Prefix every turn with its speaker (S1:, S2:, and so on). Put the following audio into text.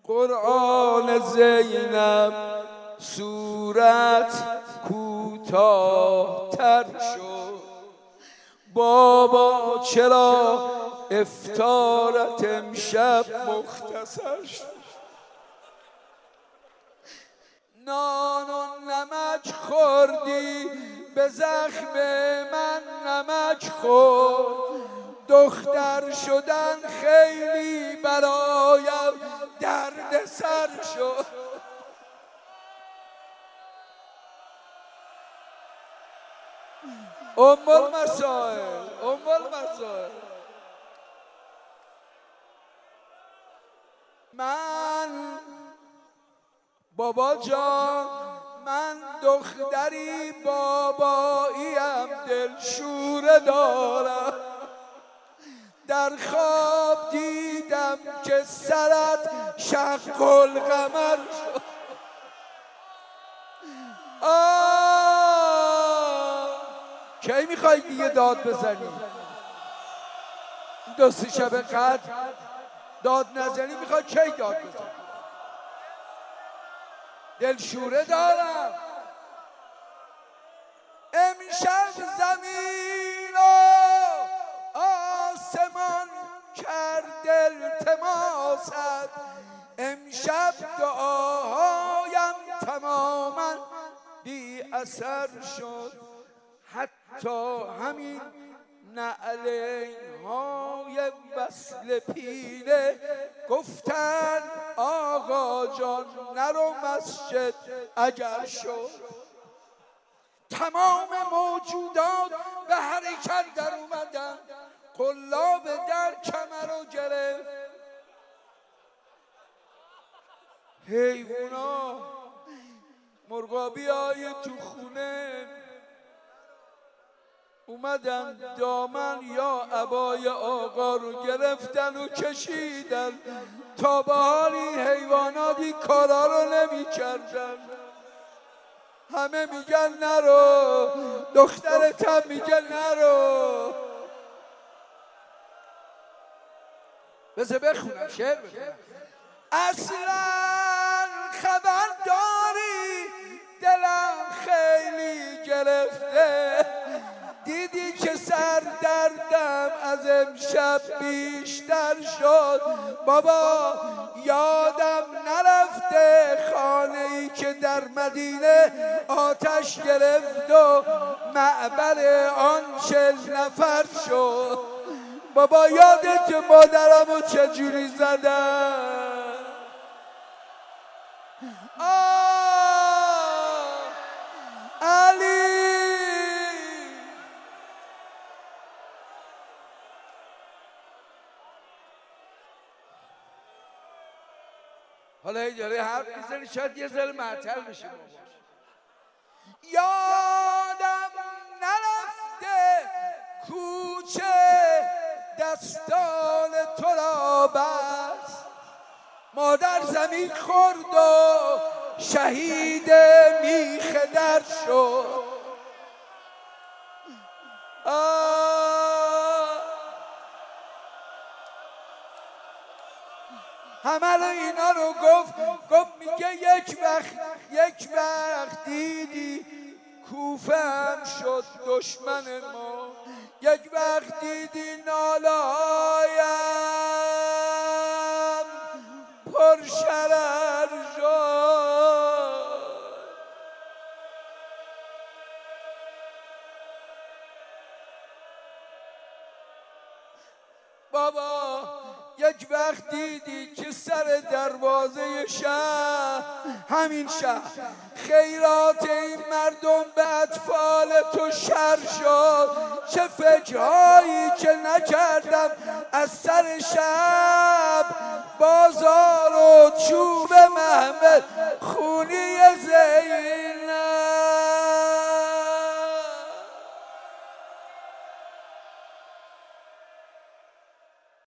S1: قرآن زینب صورت کوتاه‌تر شد. بابا چرا افطارت امشب مختصر شد؟ نان و نمک خوردی به زخم من نمک خورد. دختر شدن خیلی برایم درد سر شد. ام المسائل من بابا جان، من دختری باباییم دلشوره دارم. در خواب دیدم که سرت شق القمر شد. کی میخوای دیگه داد بزنی؟ دو سه شب قدر داد نزنی، میخوای کی داد بزنی؟ دلشوره دارم. امشب زمین و آسمان کرد التماست. امشب دعاهایم تماما بی اثر شد. حتی همین نعلین‌های وصل پینه گفتن آقا جان نرو مسجد اگر شد. تمام موجودات به حرکت در اومدن. قلاب در کمر رو گرفت. حیوونا مرغابی های تو خونه اومدن دامن یا عبای آقا رو گرفتن و کشیدن. تا به حالی حیواناتی کارا رو نمی کردن. همه میگن نرو، دخترت هم میگه نرو. بذار بخونم، شعر بخونم. اصلا خبر داری دلم خیلی گرفته. دیدی که سر دردم از امشب بیشتر شد. بابا یادم نرفته خانه ای که در مدینه آتش گرفت و معبر آن 40 نفر شد. بابا یادت مادرمو چجوری زدن؟ علی حالا هی داره حرف میزنی، شاید یه ذره معطل بشه. یادم نرفته کوچه دستان تو را بست. مادر زمین خورد و شهید میخ در شد. همه اینا رو گفت میگه یک وقت دیدی کوفه هم شد دشمن ما. یک وقت دیدی ناله هایم پر شرر شد. بابا یک وقت دیدی که سر دروازه شهر، همین شهر، خیرات این مردم به اطفال تو شر شد. چه فکرهایی که نکردم از سر شب. بازار و چوب محمد خونی زین